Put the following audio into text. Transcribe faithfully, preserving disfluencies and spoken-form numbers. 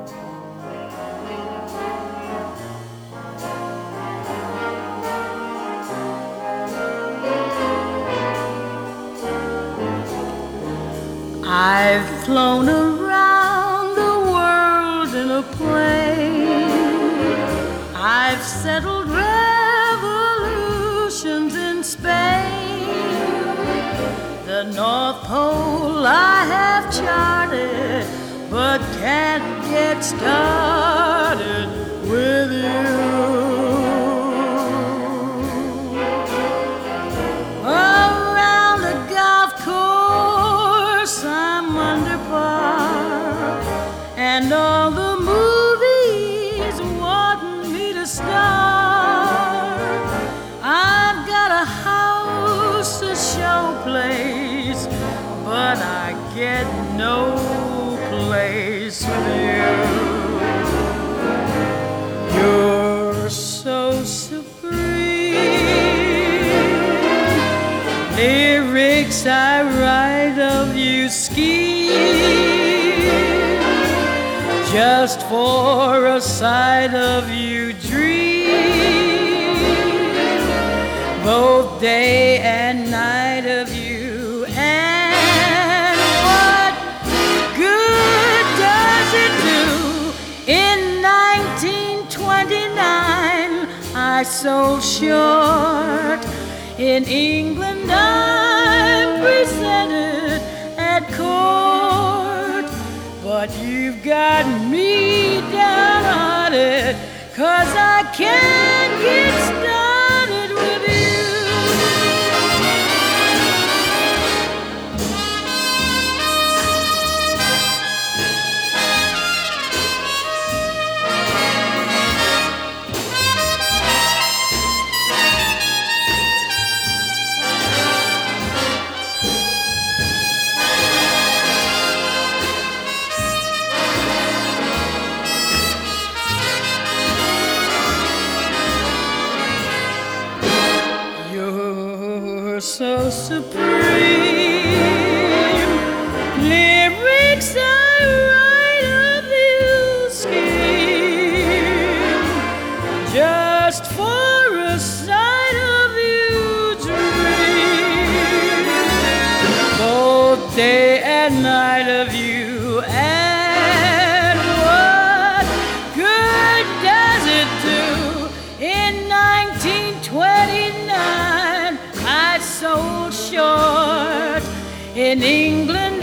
I've flown around the world in a plane. I've settled revolutions in Spain. The North Pole I have charted, but can't get started with you. Around the golf course I'm under par, and all the movies want me to star. I've got a house, a showplace, but I get no place with you. You're so supreme. Lyrics I write of you scheme, just for a sight of you dream, both day and night of you. And what good does it do? In nineteen twenty-nine I sold short. In England I'm presented at court, but you've got me downhearted, 'cause I can't get started with you. You're so supreme. Lyrics I write of you scheme, just for a sight of you dream, both day and night of you. And what good does it do? In nineteen twenty-nine I sold short. In England